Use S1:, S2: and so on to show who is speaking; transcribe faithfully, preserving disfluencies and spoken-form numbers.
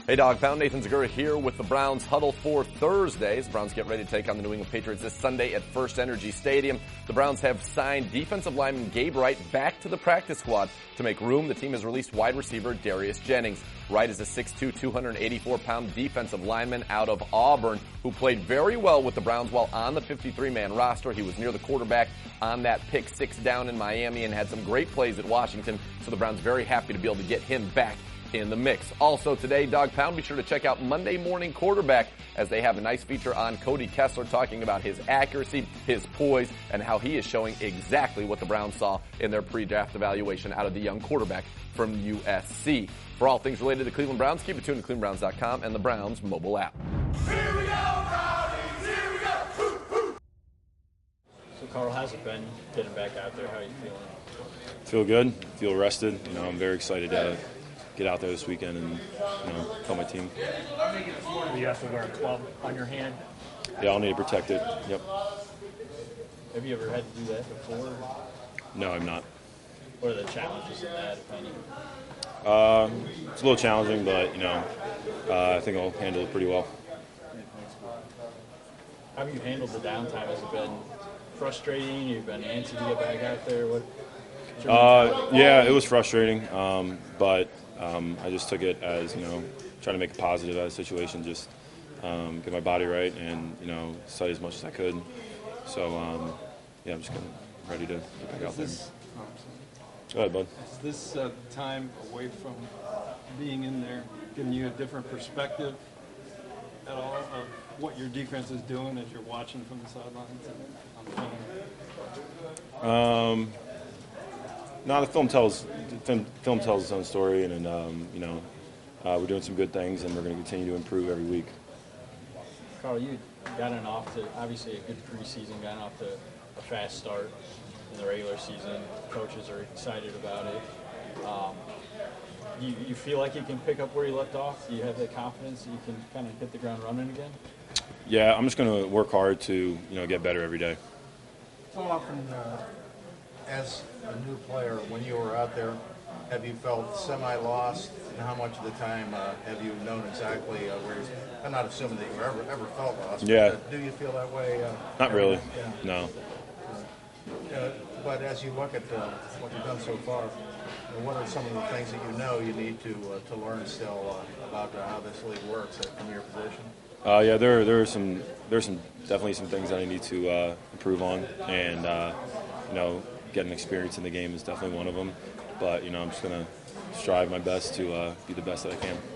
S1: Hey, Dog Pound. Nathan Zegura here with the Browns huddle for Thursdays. The Browns get ready to take on the New England Patriots this Sunday at First Energy Stadium. The Browns have signed defensive lineman Gabe Wright back to the practice squad to make room. The team has released wide receiver Darius Jennings. Wright is a six two, two hundred eighty-four pound defensive lineman out of Auburn who played very well with the Browns while on the fifty-three man roster. He was near the quarterback on that pick six down in Miami and had some great plays at Washington, so the Browns very happy to be able to get him back in the mix. Also today, Dog Pound, be sure to check out Monday Morning Quarterback as they have a nice feature on Cody Kessler talking about his accuracy, his poise, and how he is showing exactly what the Browns saw in their pre-draft evaluation out of the young quarterback from U S C. For all things related to the Cleveland Browns, keep it tuned to cleveland browns dot com and the Browns mobile app.
S2: Here we go, Brownies! Here we go! Woo, woo.
S3: So, Carl, how's it been getting back out there? How are you feeling?
S4: Feel good. Feel rested. You know, I'm very excited to get out there this weekend and, you know, help my team.
S3: Do you have to wear a club on your hand?
S4: Yeah, I'll need to protect it. Yep.
S3: Have you ever had to do that before?
S4: No, I'm not.
S3: What are the challenges in that, if any?
S4: Uh, it's a little challenging, but, you know, uh, I think I'll handle it pretty well.
S3: How have you handled the downtime? Has it been frustrating? You've been antsy to get back out there? What?
S4: Uh, yeah, it was frustrating, um, but um, I just took it as, you know, trying to make a positive out of the situation, just um, get my body right and, you know, study as much as I could. So, um, yeah, I'm just getting ready to get back out there. Go ahead, bud.
S5: Is this uh, time away from being in there giving you a different perspective at all of what your defense is doing as you're watching from the sidelines and on the film?
S4: Um, no, the film tells the film, film tells its own story, and, and um, you know, uh, we're doing some good things, and we're going to continue to improve every week.
S3: Carl, you gotten off to obviously a good preseason, gotten off to a fast start in the regular season. Coaches are excited about it. Um, you, you feel like you can pick up where you left off? Do you have the confidence that you can kind of hit the ground running again?
S4: Yeah, I'm just going to work hard to, you know, get better every day.
S6: So often, uh, as a new player, when you were out there, have you felt semi-lost? And how much of the time uh, have you known exactly uh, where you're? I'm not assuming that you ever ever felt lost.
S4: Yeah.
S6: But, uh, do you feel that way? Uh,
S4: Not really.
S6: Yeah.
S4: No.
S6: Uh, but as you look at uh, what you've done so far, uh, what are some of the things that you know you need to uh, to learn still uh, about uh, how this league works uh, from your position?
S4: Uh, yeah, there there are some there's some definitely some things that I need to uh, improve on, and uh, you know, getting experience in the game is definitely one of them. But you know, I'm just gonna strive my best to uh, be the best that I can.